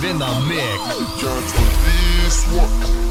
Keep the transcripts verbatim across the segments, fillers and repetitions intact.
live in the mix. Just for this one.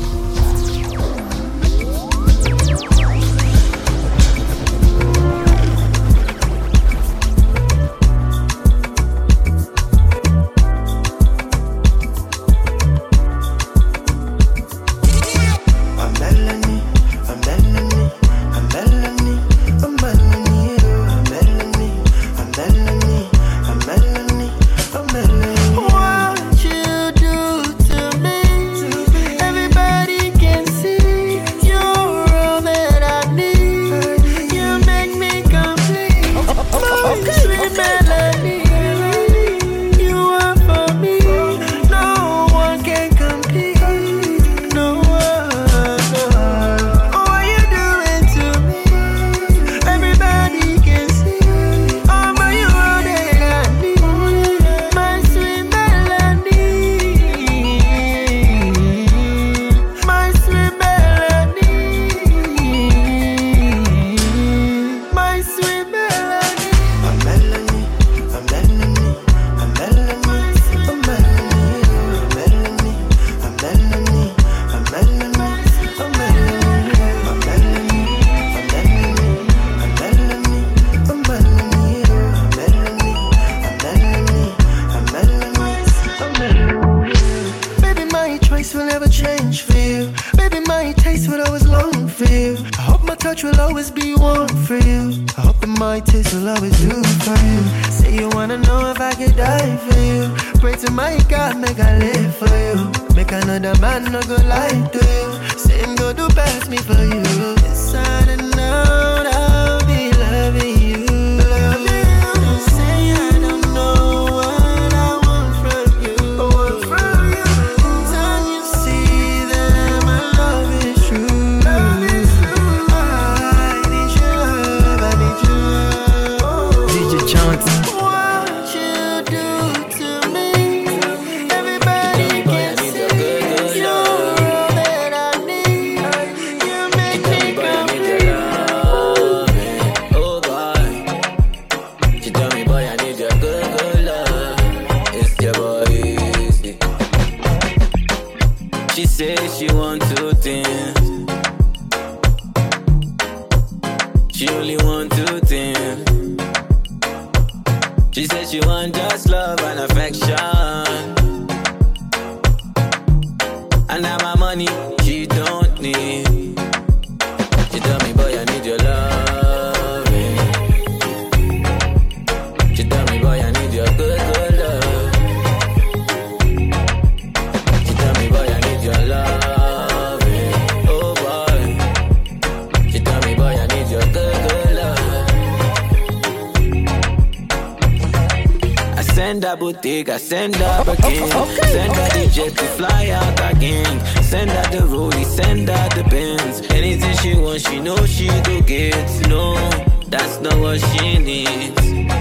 I send her a king, send her the jet to fly out again. Send her the rollie, send her the Benz. Anything she wants, she knows she go get. No, that's not what she needs.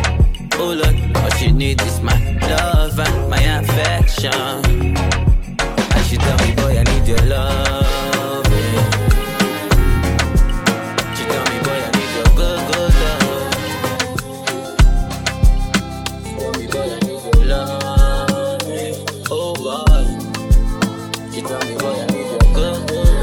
Oh Lord, all she needs is my love and my affection. And she tell me, boy, I need your love. Yeah. She tell me, boy, I need your good, good love. She tell me, boy, I need your love. Yeah. Oh boy, she tell me, boy, I need your good, good love.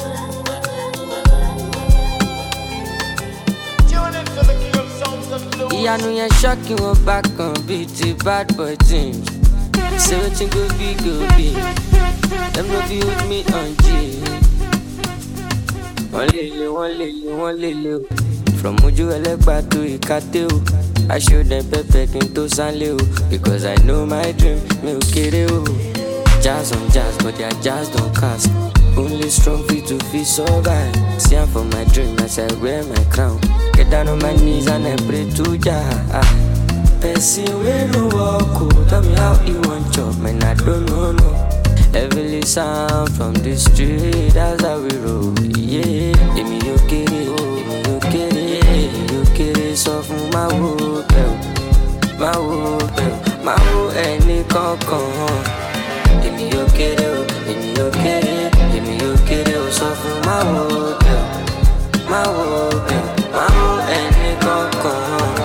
Yeah, I know you're shocking, we're back on beat, the bad boy team. Say what you go be, go be. Them no be with me on G. One lily, one lily, one lily. From Muju Elekba to Ikate, I show them Pepe into Sanleo. Because I know my dream, me okay. Jazz on jazz, but their jazz don't cast. Only strong feet to feel survive. See I'm for my dream as I wear my crown. Get down on my knees and I pray to Jah. Person we no walk, tell me how you want chop, man I don't know no. Heavily sound from the street, that's how we roll. Yeah, give me your kitty, give me your kitty, give me your kitty. So from my wood, my wood, my wood, any concon. Give me your kitty, give me your kitty, give me your kitty. So from my wood, my wood, my wood, any concon.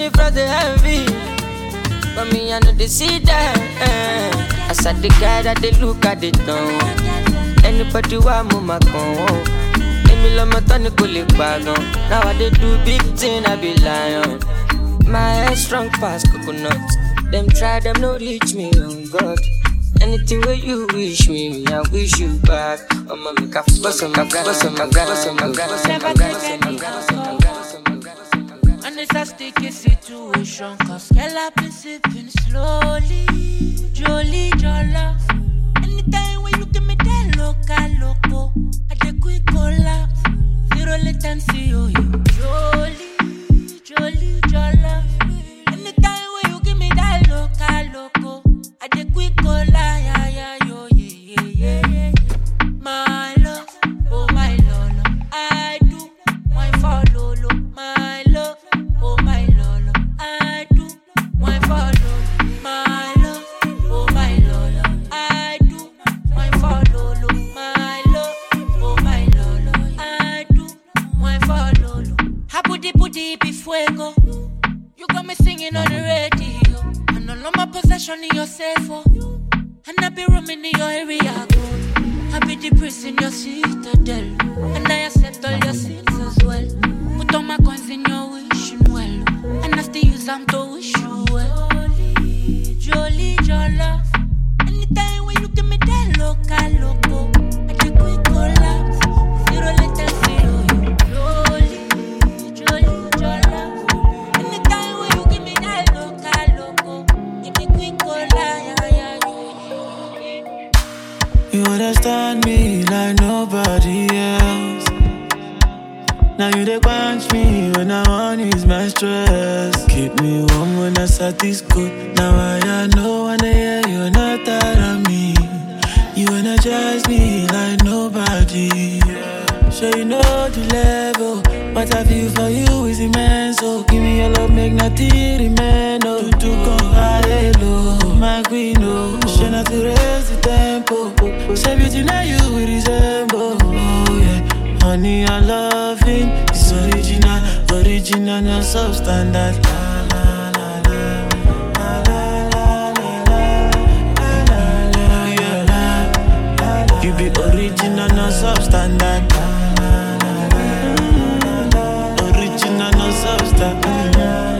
many friends they envy, but me I know they see that. Eh. I said the guy that they look at the town. Anybody want move my con? Emi lo mo tani ko le pagan. Now I they do big thing, I be lion. My head strong past coconut. Them try, them no reach me, oh God. Anything where you wish me, me I wish you back. Oh my make a bust on my god, bust on my god, bust on my god, bust on my god, bust on my god, bust on my god. And it's a sticky situation, cause girl I've been sipping slowly, jolly, jolla. Anytime when you give me that loca, loco, I take quick collapse. Zero latency, oh you, jolly, jolly, jolla. Anytime when you give me that loca, loco, I take quick collapse. Yeah, yeah, yo, yeah, yeah, yeah. My love, oh my lolo, I do wine for lolo. My love, oh my lolo, I do wine for lolo. My love, oh my lolo, I do wine for lolo. My love, oh my lolo, I do wine for lolo. Habudi budi be fuego. You got me singing on the radio, and all of my possession in your safe for. And I be roaming in your area, go. I be the priest in your citadel, and I accept all your sins as well. Put all my coins in your wishing well, and I still use them to wish you well. Jolly, jolly, jolla. Anytime when you give me that loca, loco, I take quick collapse. Zero latency, oh, jolly, jolly, jolla. Anytime when you give me that loca, loco, give me quick collapse. Yeah, yeah, yeah. You understand me like nobody else. Now you dey quench me when I want ease my stress. Keep me warm when I start this cold. Now I, I know when I hear you're not tired of me. You energize me like nobody. Sure you know the level. What I feel for you is immense. So give me your love, make nothing remain. Oh, to come high low, my queen. Oh, she not to raise the tempo. Say beauty now you will resemble. Oh yeah, honey I love it. It's original, original, not substandard. La la la la, la la la la, la la yeah, la la. You be original, not substandard. Original, not substandard.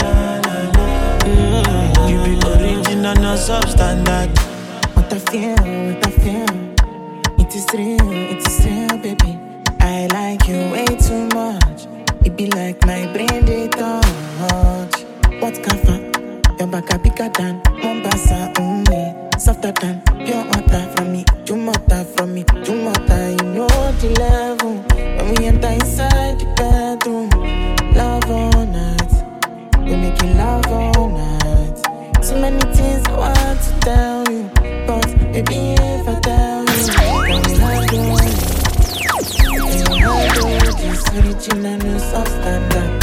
You be original, not substandard. What I feel, what I feel. It is real, it is real, baby. I like you way too much. It be like my brain they touch. What kafa? Your back a bigger than Mombasa, ummi. Softer than pure water from me. Jumota from me, Jumota. You know the level. When we enter inside the bedroom, love all night. We making love all night. So many things I want to tell you, but maybe if I tell you, then we have you. This original new substandard.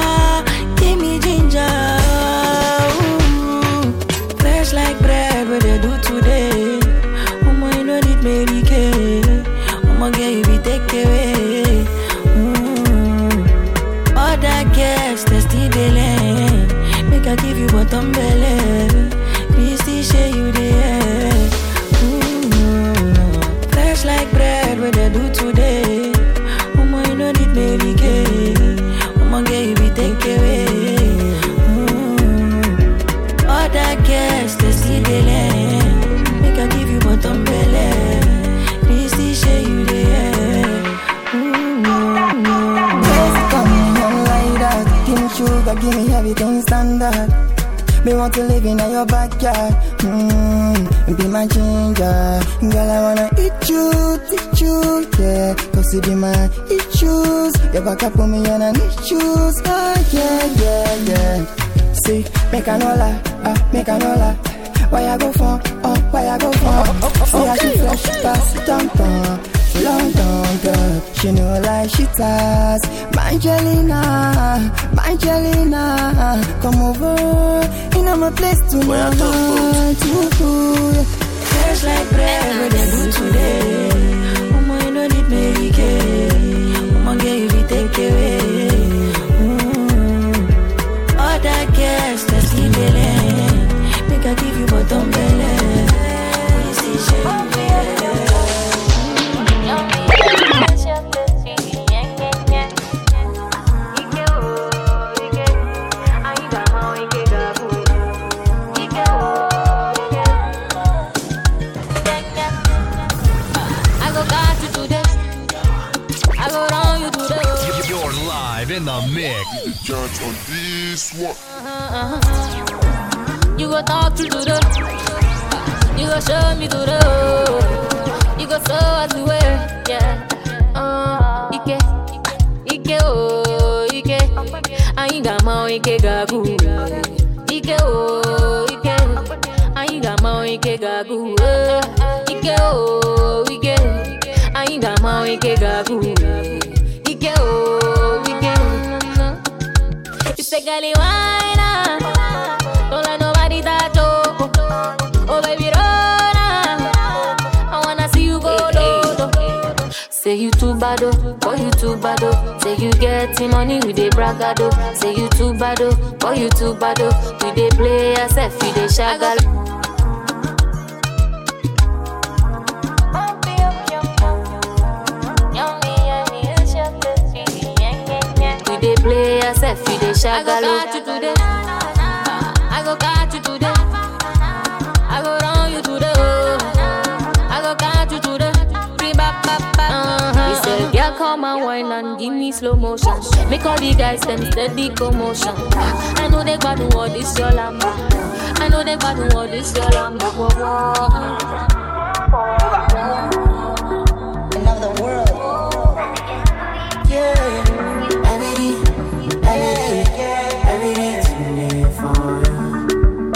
Like bread with living in your backyard. Mmm, be my ginger. Girl, I wanna eat you, eat you, yeah. Cause you be my issues. You back up on me and I need shoes. Oh, yeah, yeah, yeah. See, make a no lie, ah, make a no lie. Why I go for, oh, why I go for. See how she fresh, pass it on, long tongue girl, she know like she does. My Angelina, my Angelina, come over, in my place tonight. Fresh like bread, what they do today. Mama, you don't need Mary Kay. Mama, girl, you be take away. Mm. All that gas, that's the belly. Make I give you bottom belly. You see, she in the mix. Judge on this one. Uh-huh, uh-huh. You go talk to the, you go show me to the, you go show us the way, yeah. Uh, Ike, Ike, oh, Ike, I ain't got my Ike gagu. Ike, oh, Ike, I ain't got my Ike gagu. Ike, oh, Ike, I ain't got my Ike gagu. Ike, oh, Ike. You say, girlie, why not? Don't let nobody touch you. Oh, baby, run. I wanna see you go low. Say you too bad, oh, boy, you too bad, oh. Say you getting money, we dey bragado. Say you too bad, oh, boy, you too bad, oh. You dey play yourself, you dey shagal. You dey play yourself, you dey shagal. I go catch you today. I go catch you today. I go run you today. I go catch you today. Uh-huh. He said, girl, come and wine and give me slow motion. Make all the guys them steady commotion. I know they got to what this your lamb. I know they got to what this your lamb. Another world. Yeah. Every day, every day, every day to for you.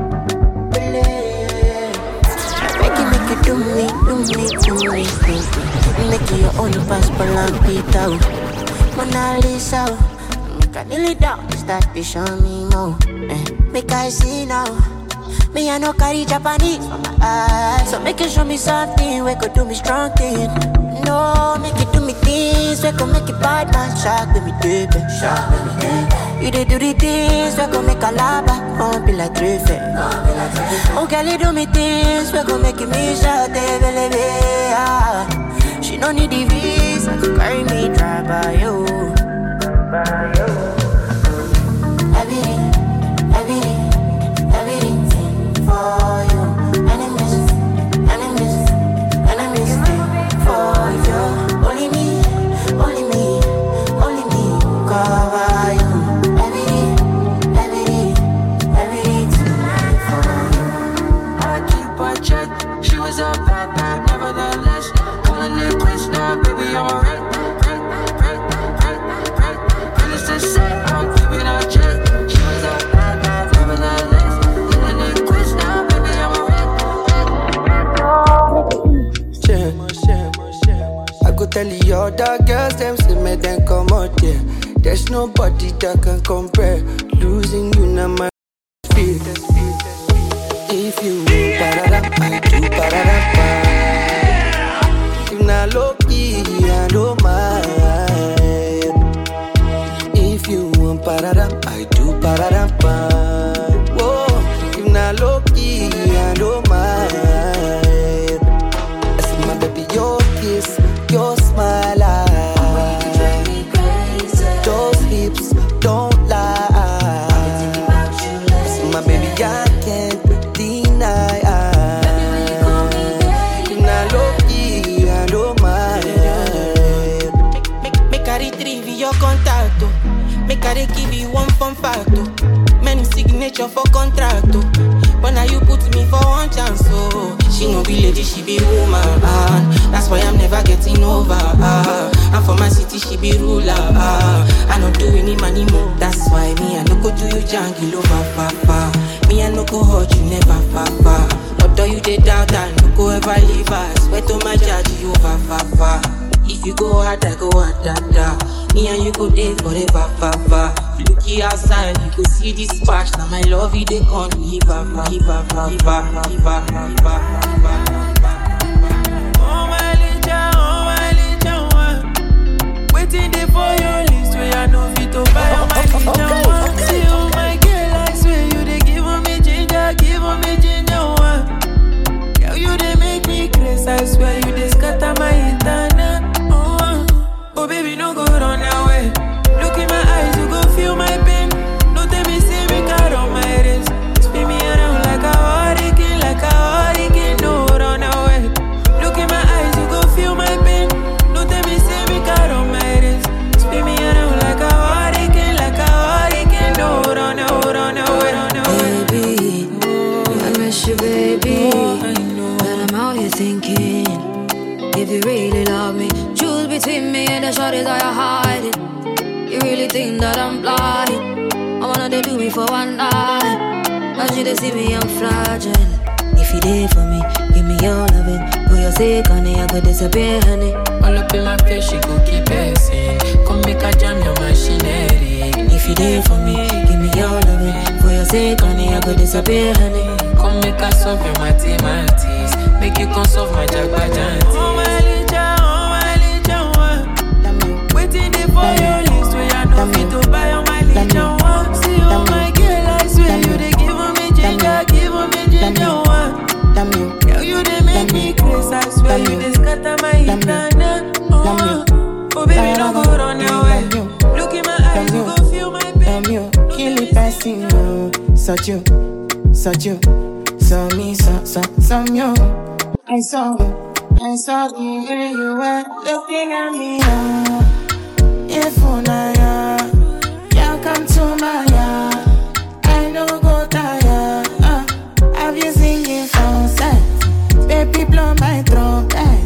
Make it, make it do me, do me, do me, do me. Make it your own passport and Peter. Mona Lisa, make I kneel it down, start to show me more. Eh, make I see now. Me I no carry Japanese for my eyes, so make it show me something we could do me strong thing. No, make it do me things we could make it bad man shock with me deep, shock with me deep. You dey do the things we could make a lava, won't be like three fair. Oh girl, you do me things we could make it me shout, baby. She no need the visa to carry me dry by you, by you. Every day, every day, every day for you. Enemies, enemies, enemies for you. Only me, only me, only me cover you. Every day, every day, every day tonight for you. I keep my check. She was a bad bad, nevertheless. Calling it quits now, baby, I'm alright. Right, right, right, right. Feelings to say, I'm keeping our check. She was a bad bad, nevertheless. Calling it quits now, baby, I'm alright. Yeah. I go tell you all the girls, them say me then come out there. There's nobody that can compare. Losing you now my fear. If you ba-da-da, I do ba-da-da-ba. If not low-key, I don't mind. If you want ba-da-da, I do ba-da-da-ba. Whoa, if not low-key, I don't mind. I see my baby, your kiss, your smile, those hips don't lie. I see my baby, I can't deny. If not low-key, I don't mind. Make, make, make I retrieve your contact. Make I give you one fun fact. Many signature for contract. But now you put me for one chance, so she no be lady, she be woman. That's why I'm never getting over her. And for my city, she be ruler. I don't do any money more. That's why me, I no go do you jungle over, papa. Me, I no go hurt you, never, papa. Although you did doubt, I no go ever leave us. Swear to my judge, you over, papa. If you go hard, I go hard, da, da. Me and you go date forever, papa. Looky outside, you go see this splash. Now my love, you they can't leave, papa. Leave, papa, leave, papa, leave, papa, leave, papa. Oh my little, oh my little one. Waiting there for your list where I know fit to buy oh my little one. See oh my girl, I swear you they give me ginger, give me ginger one. Girl, you they make me crazy, I swear you they scatter my internet. Oh baby, no go run away. Look in my eyes, you go feel my pain. Don't tell me, say me cut on my wrist. Spin me around like a hurricane, like a hurricane. No run away. Look in my eyes, you go feel my pain. Don't tell me, say me cut on my wrist. Spin me around like a hurricane, like a hurricane. No run away, run away, run away. Baby, I miss you, baby. Oh, I know. But I'm out here thinking, if you really love me, choose between me and the shorties that you're hiding. You really think that I'm blind? I wanna they do me for one night. As you they see me, I'm fragile. If you there for me, give me your loving. For your sake, honey, I could disappear, honey. All up in my face, she go keep passing. Come make a jam your machinery. If you there for me, give me your loving. For your sake, honey, I could disappear, honey. Come make a solve your mathematics. Make you come solve my jagbajanti. Oh my little, oh my little one. Waiting there for your list where I know fit to buy on my little one. See oh my girl, I swear you they give me ginger, give me ginger one. Girl, you they make me crazy, I swear you they scatter my internet. Oh, oh baby, no go run away. Look in my eyes, you go feel my pain. Kill it, passing you. Such you, such you. So me, so, so, so you. I saw, I saw the way you were looking at me. Oh. If una ya, ya come to my yard. I no go tired. Uh, have you seen it on set? Baby, blow my trumpet.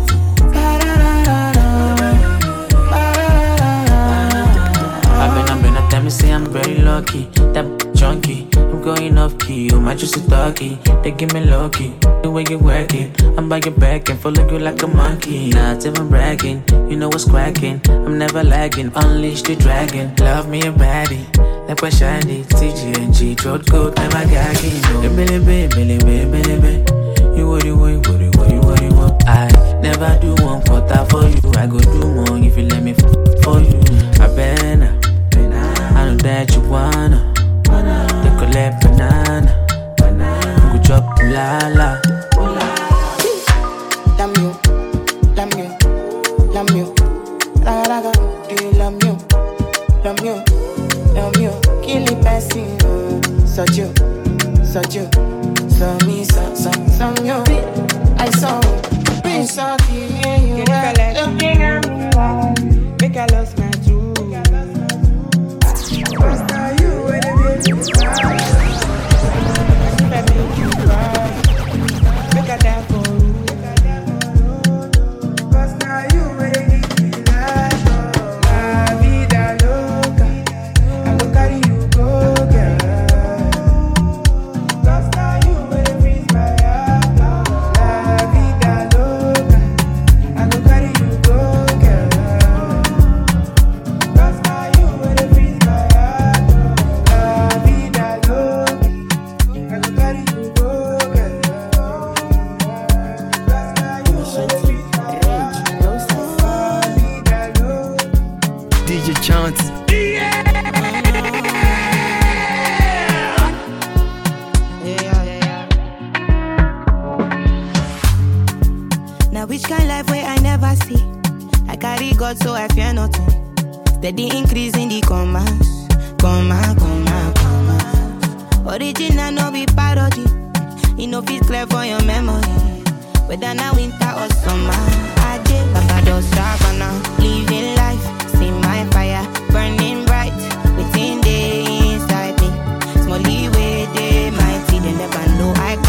I've been, I've been, I tell me say I'm very lucky. That junkie, I'm going off key. You might just a doggy. They give me low key. The way you work it, I'm by your back and follow you like a monkey. Not even bragging, you know what's cracking. I'm never lagging, unleash the dragon. Love me a baddie, like what shiny. T G and G, throat goat, I'm a gagging. Billy, billy, billy, billy, billy. You what you want, what you want, you what you want. I never do one quarter for you. I go do more if you let me f for you. I better, I know that you wanna. They collect banana, good job, la la. Lam you, lam you, lam you, raga raga, do you lam you, lam you, lam you, kill it, passing you, such you, such you, so me, so, so, so you. I saw, I saw the way you were looking at me. Make I lost my truth. First time you were the baby cry. If I make you cry, make I die for you. First time you were the baby life. La vida loca, I go carry you go, girl. First time you were the freeze my heart. La vida loca, I go carry you go, girl. First time you were the freeze my heart. La vida loca, I go carry you go, girl. First time you were the freeze my heart. La vida loca. D J Chance. Now which kind life where I never see? I carry God so I fear nothing. Steady increase in the commas, comma, comma, comma. Original no be parody. You know fit clear for your memory. Whether now winter or summer, I did Papa don't stop now. Living life, see my fire burning bright within the inside me. Small leeway, they mighty, they never know I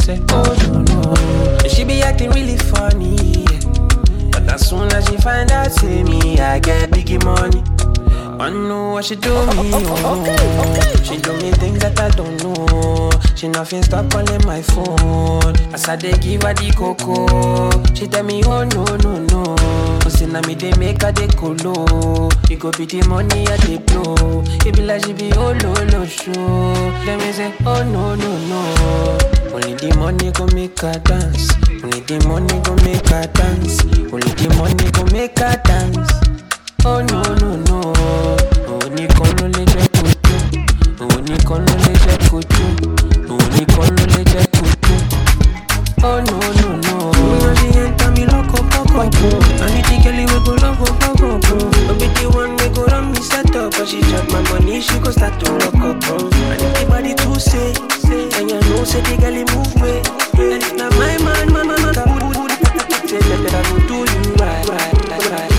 say, oh no no. And she be acting really funny, yeah. But as soon as she find out, say me, I get biggie money. I know what she do me, oh no. She do me things that I don't know. She nothing stop calling my phone. As I dey give her the cocoa, she tell me, oh no no no. Say na me dey make her dey colo. It go be the money I dey blow. It be like she be oh no no show. Let me say, oh no no no. Only the money go make her dance. Only the money go make her dance. Only the money go make her dance. Oh no no no. Oh ni con lo le je kutu. Oh ni con lo le je kutu. Oh ni con lo le je kutu. Oh no no no. Oh she enter me loco poco. I need to get it we go loco poco. I be the one we go run me set up. But she chop my money, she go start to lock up. I need the body to say, say. And you know say the girl move way. And if not my man, my man, my man, say that I will do you right, right, right, right.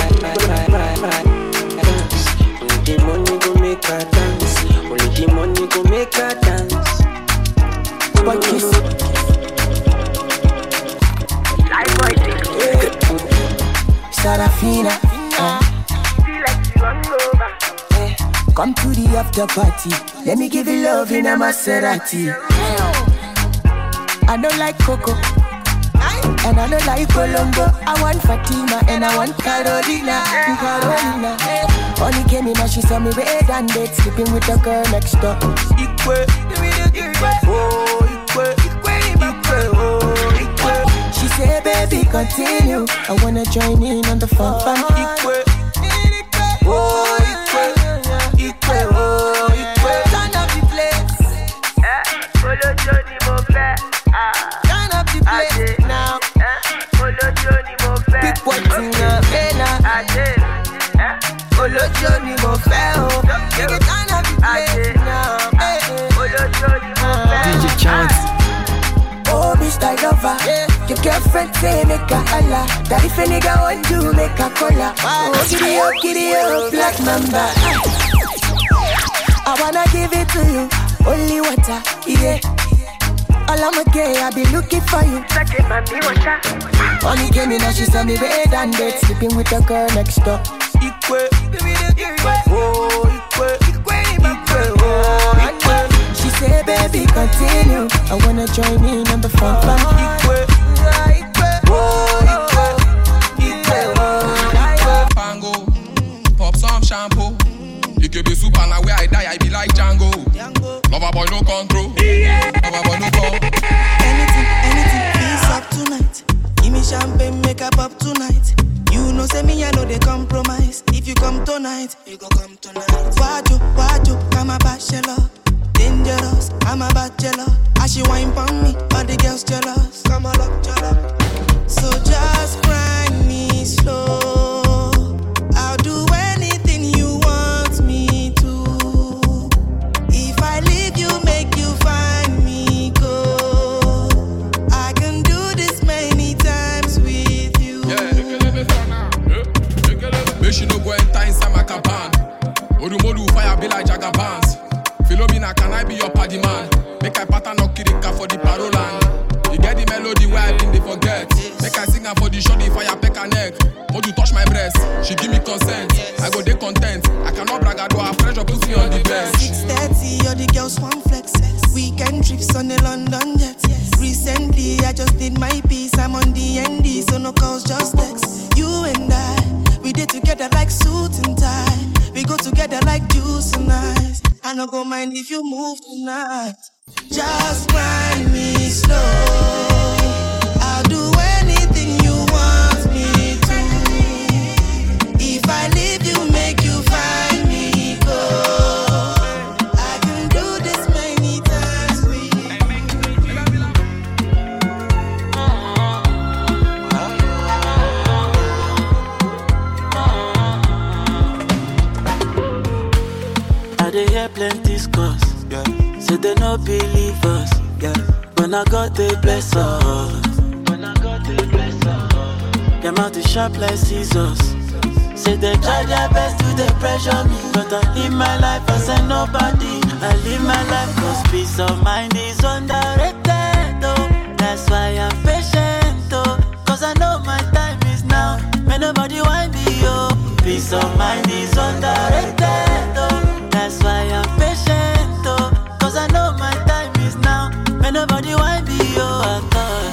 Only the money go make her dance. Only the money go make her dance. But kiss like boy Sarafina, uh. eh. Come to the after party. Let me give you love in a Maserati. I don't like Coco, and I don't like Colombo. I want Fatima and I want Carolina. Carolina. Only came in and she saw me red and dead, sleeping with the girl next door. Ikwe, oh Ikwe, Ikwe, oh Ikwe. She said, baby, continue. I wanna join in on the fun fun. Ikwe, oh Ikwe, Ikwe, oh Ikwe. Turn up the place. Eh, follow Johnny Mofe. Turn up the place now. Pick one thing up, Bella. Olojo ni mo fẹ́ o. Take it on up the place now. Olojo ni mo fẹ́. D J Chance. Oh, Mister Lover. Your girlfriend say make a holla. That if a nigga want you, make a cola. Oh, giddy up, giddy up, Black Mamba. I wanna give it to you. Only water, yeah. All I'm okay, I be looking for you. Only came in and she saw me red and dead, sleeping with a girl next door. Ikwe, oh Ikwe, Ikwe, oh Ikwe. She said, baby, continue. I wanna join in on the fun fun. Ikwe, oh Ikwe, Ikwe, oh Ikwe. Pango, pop some shampoo. You can be super now where I die, I be like Django. Lover boy no control. Lover boy no control. Anything, anything, peace up tonight. Give me champagne, make up up tonight. You know say me, I know they compromise. If you come tonight, you go come tonight. Waju, waju, I'm a bachelor. Dangerous, I'm a bachelor. As she wine pon me, all the girls jealous. Come on up, jealous. So just grind me slow. I'll do anything you want me to. If I leave you, make you find me go. I can do this many times with you. Make she no go enter inside my cabin. Modu modu fire be like Jagabans. Philomena, can I be your party man? Make I pattern no kirika for the parolan. You get the melody where I think they forget. Make I sing her for the show, the fire peck her neck. Modu touch my breast, she give me consent. I go dey content. I cannot brag, I do her pressure, put me on the bench. six thirty, all the girls want flex. Weekend trips on the London jet. Recently, I just did my piece. I'm on the N D, so no calls, just text. You and I, we did together like suit and tie. We go together like juice and ice. I no go mind if you move tonight. Just grind me slow. I'll do anything you want me to. If I leave you, make you find me go. I can do this many times with I dey hear plenty scores. Yeah. Say they no believe us. Yeah. When I got they bless us. When I got they bless us. Them out to sharp like scissors. Say they try their best to they pressure me, but I live my life as a nobody. I live my life cause peace of mind is underrated. Oh. That's why I'm patient, oh. Cause I know my time is now. May nobody want me, oh. Peace of mind is underrated, oh. That's why I'm patient, oh. Cause I know my time is now. May nobody want me, oh. I thought.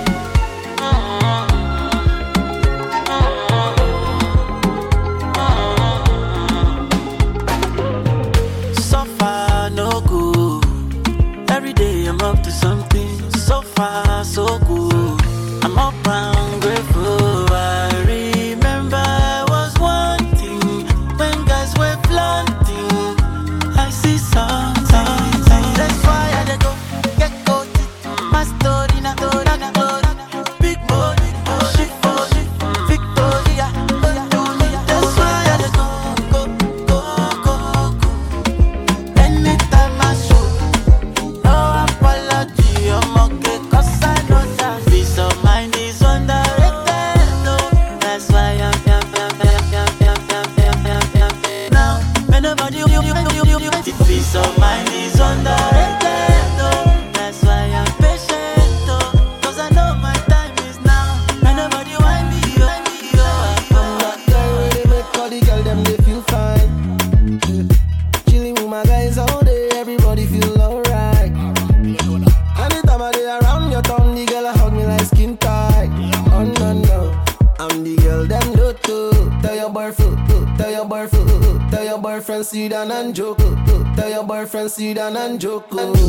So far, no good. Every day I'm up to something. So far, so good. I'm up and grateful. I remember I was wanting when guys were planting. I see something. That's why I dey go get caught. My story na story na story. Big money, shit for shit. Victoria, that's why I dey go go go go go. Anytime I show, no apology. I'm okay 'cause I know that peace of mind is underrated. No, that's why I'm yam yam yam yam yam yam yam yam yam. Now, when nobody you you you you you peace of mind is underrated. No, that's why I'm patient. No, 'cause I know my time is now. When nobody want me, you want me, you are. They make all the girl them they feel fine. Chilling with my guys all day, everybody feel alright. Anytime I dey around your town, the girl a hug me like skin tight. Oh no no, I'm the girl them do too. Tell your boyfriend, tell your boyfriend, tell your boyfriend sit down and joke. Tell your boyfriend sit down and joke.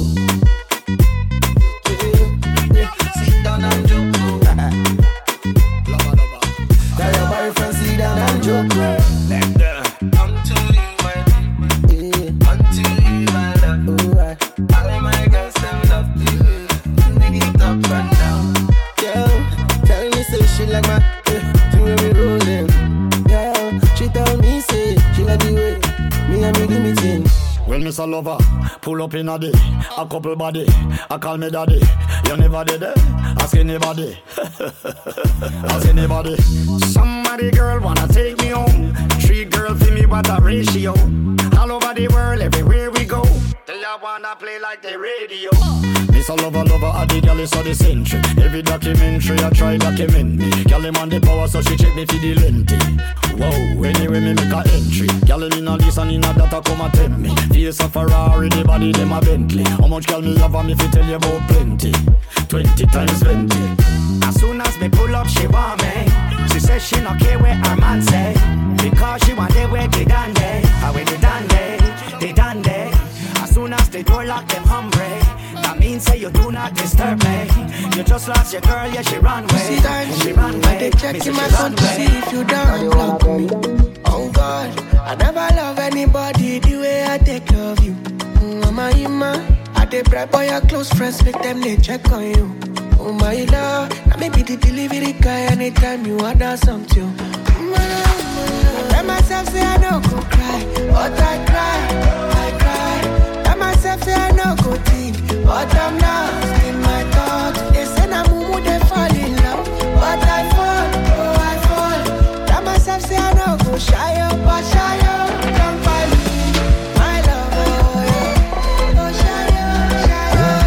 Sit down and joke. Tell your boyfriend sit down and joke. Until you my yeah. Until you my love. Alright. All of my girls them love you. Dig it up and down. Girl, tell me say she like my eh, the way we rollin'. Girl, she tell me say she like the way me and me do me thing. Well, Miss a lover, pull up in a day, a couple body, I call me daddy. You never did it, ask anybody, ask anybody. Somebody girl wanna take me home. Three girls for me, what a ratio. All over the world, everywhere we go. They all wanna play like the radio. Miss a lover, lover, I the girl is so the century. Every documentary I try document me. Girl him on the power, so she check me for the lengthy. Whoa, anyway me make a entry. Girl in a this and in a that I come attend me. Face a Ferrari, the body them a Bentley. How much girl me have and me fi tell you about plenty. Twenty times twenty. As soon as me pull up, she want me. She says she not care where her man say, because she want they where they done they. How when they done they, they done they. As soon as the door lock them hungry. That means say you do not disturb me. You just lost your girl, yeah she run away. She run away. They check in my phone to see if you don't block me. Oh God, I never love anybody the way I take love you. Mm, my ima, I dey bribe by your close friends, make them they check on you. Oh my love, now maybe the delivery guy anytime you order something. Mm, I tell myself say I don't go cry, but I cry, I cry. Tell myself say I don't go think, but I'm lost in my thoughts. They say na mumu they fall in love, but I fall, oh I fall. Tell myself say I don't go shy up, but shy up, don't find me, my love, oh yeah. Oh shy up, shy up.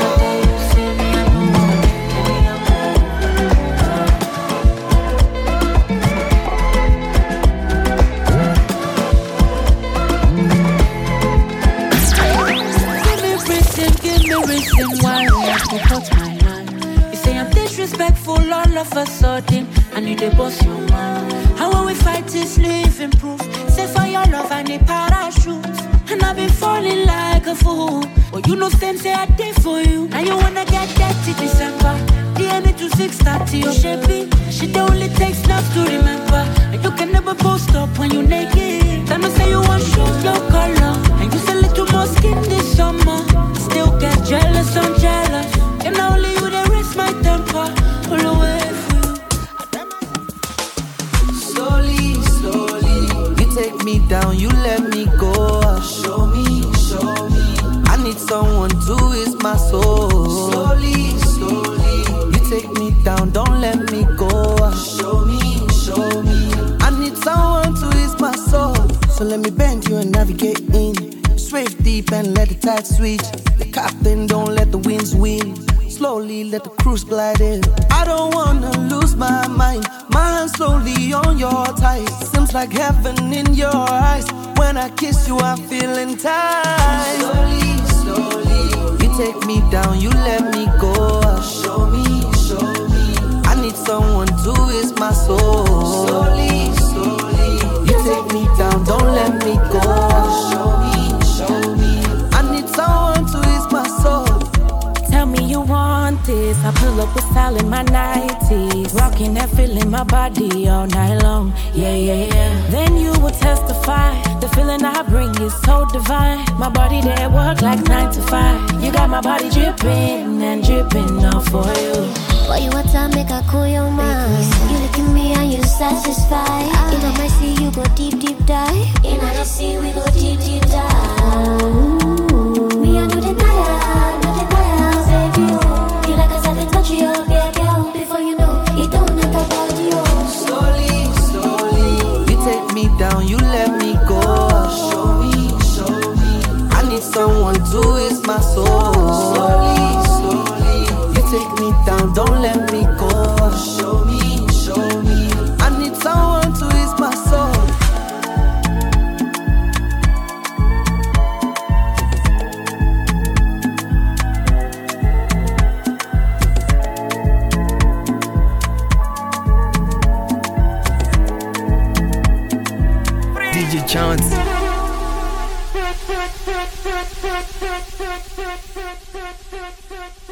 Reason why we have to cut my hand. You say I'm disrespectful all of a sudden, and you dey boss your man. How will we fight this living proof? Say for your love I need parachutes, and I've been falling like a fool. But you know same say I did for you. Now you wanna get dirty December. D N A to six thirty, your shaping. Shit only takes love to remember. And you can never post up when you naked. Tell me say you want show your color, and you sell little more skin this summer. Still get jealous, I'm jealous. And only you that raise my temper. All the way for you. Slowly, slowly, you take me down, you let me go. Show me, show me. I need someone to ease my soul. Slowly, slowly, you take me down, don't let me go. Show me, show me. I need someone to ease my soul. So let me bend you and navigate in. Swave deep and let the tide switch. The captain don't let the winds win. slowly, let the cruise glide in. I don't wanna lose my mind. My hand slowly on your thighs. Seems like heaven in your eyes. When I kiss you, I'm feeling tight. Slowly, slowly, you take me down, you let me go. Show me, show me, I need someone to ease my soul. Slowly, slowly, you take me down, don't let me go. Show me, show me, I need someone to ease my soul. Tell me you want this. I pull up with style in my nineties, rocking and feeling my body all night long. Yeah, yeah, yeah. Then you will testify. The feeling I bring is so divine. My body there work like nine to five. You got my body dripping and dripping all for you. Boy, you want to make a cool your mind. You look at me and you satisfied. In my sea, you go deep, deep dive. In the sea, we go deep, deep dive. Me, I know the tire, know the tire, baby. You like us, I can touch you, baby, girl. Before you know, it don't matter about you. Slowly, slowly, you take me down, you let me go. Show me, show me, I need someone to ease my soul. Slowly, slowly, you take me down, don't let me go. Show me, show me, I need someone to ease my soul. D J Chance. We'll be right back.